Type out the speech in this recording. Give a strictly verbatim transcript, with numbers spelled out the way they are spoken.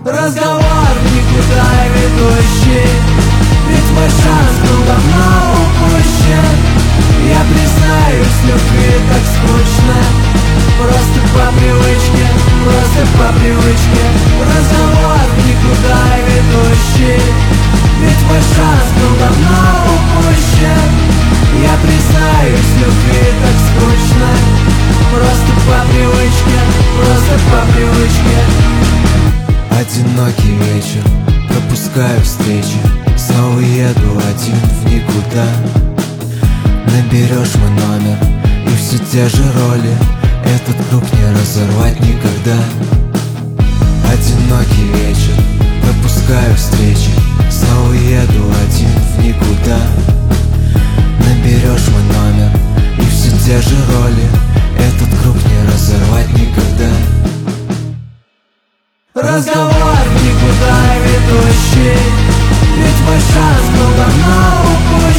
Разговор никуда ведущий, ведь мой шанс был давно упущен. Я признаюсь, любви так скучно, просто по привычке, просто по привычке. Разговор никуда ведущий, ведь мой шанс был давно упущен. Я признаюсь, любви так скучно, просто по привычке, просто по привычке. Одинокий вечер, пропускаю встречи, снова еду один в никуда. Наберешь мой номер, и все те же роли, этот круг не разорвать никогда. Одинокий вечер, пропускаю встречи, снова еду один в никуда. Наберешь мой номер, и все те же роли, этот круг не разорвать никогда. Разговор никуда ведущий, ведь мой шанс был давно упущен.